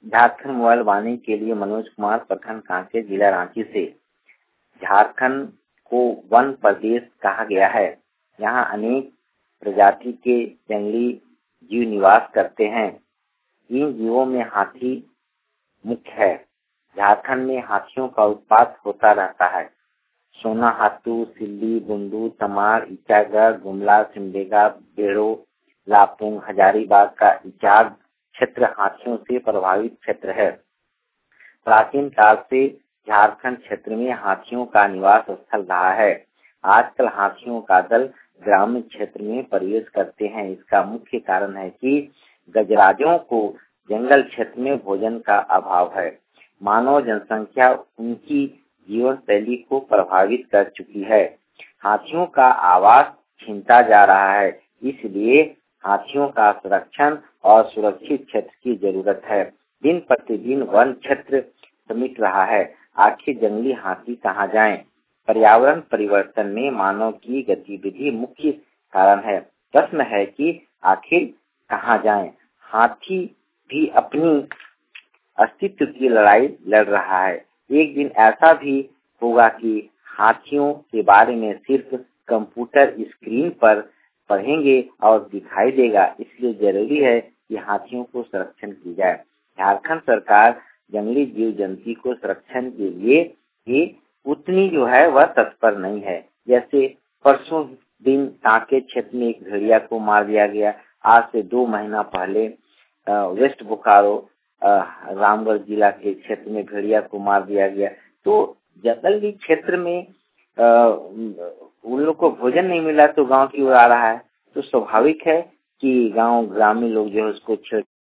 Jharkhand mobile वाणी के लिए मनोज कुमार, प्रखंड कांकेर, जिला रांची से। झारखंड को वन प्रदेश कहा गया है। यहाँ अनेक प्रजाति के जंगली जीव निवास करते हैं। इन जीवों में हाथी मुख्य है। झारखंड में हाथियों का उत्पात होता रहता है। सोना हाथू, सिल्ली, बुंडू, तमाड़, इचागढ़, गुमला, सिमडेगा, बेड़ो, लापुंग, हजारीबाग का इचाग क्षेत्र हाथियों से प्रभावित क्षेत्र है। प्राचीन काल से झारखंड क्षेत्र में हाथियों का निवास स्थल रहा है। आजकल हाथियों का दल ग्रामीण क्षेत्र में प्रवेश करते हैं। इसका मुख्य कारण है कि गजराजों को जंगल क्षेत्र में भोजन का अभाव है। मानव जनसंख्या उनकी जीवन शैली को प्रभावित कर चुकी है। हाथियों का आवास छीनता जा रहा है, इसलिए हाथियों का संरक्षण और सुरक्षित क्षेत्र की जरूरत है। दिन प्रतिदिन वन क्षेत्र समिट रहा है। आखिर जंगली हाथी कहाँ जाएं? पर्यावरण परिवर्तन में मानव की गतिविधि मुख्य कारण है। प्रश्न है कि आखिर कहाँ जाएं? हाथी भी अपनी अस्तित्व की लड़ाई लड़ रहा है। एक दिन ऐसा भी होगा कि हाथियों के बारे में सिर्फ कंप्यूटर स्क्रीन पर पढ़ेंगे और दिखाई देगा। इसलिए जरूरी है कि हाथियों को संरक्षण की जाए। झारखंड सरकार जंगली जीव जंतु को संरक्षण के लिए भी उतनी वह तत्पर नहीं है। जैसे परसों दिन कांकेर क्षेत्र में एक भेड़िया को मार दिया गया। आज से 2 महीना पहले वेस्ट बोकारो रामगढ़ जिला के क्षेत्र में भेड़िया को मार दिया गया। तो जंगली क्षेत्र में उन लोग को भोजन नहीं मिला तो गांव की ओर आ रहा है। तो स्वाभाविक है कि गांव ग्रामीण लोग उसको छेड़